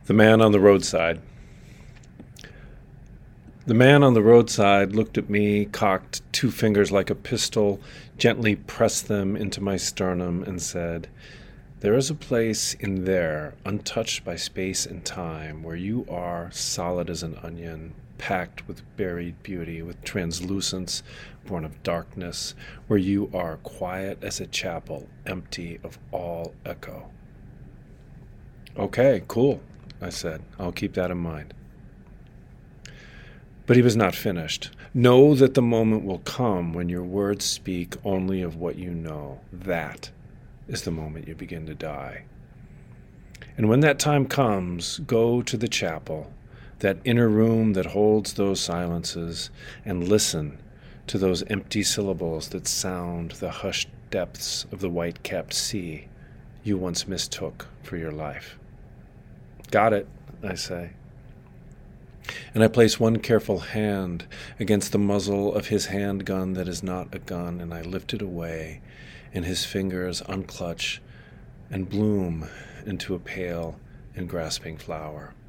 The man on the roadside. The man on the roadside looked at me, cocked two fingers like a pistol, gently pressed them into my sternum, and said, "There is a place in there, untouched by space and time, where you are solid as an onion, packed with buried beauty, with translucence born of darkness, where you are quiet as a chapel, empty of all echo." "Okay, cool," I said. "I'll keep that in mind." But he was not finished. "Know that the moment will come when your words speak only of what you know. That is the moment you begin to die. And when that time comes, go to the chapel, that inner room that holds those silences, and listen to those empty syllables that sound the hushed depths of the white-capped sea you once mistook for your life." "Got it," I say. And I place one careful hand against the muzzle of his handgun that is not a gun, and I lift it away, and his fingers unclutch and bloom into a pale and grasping flower.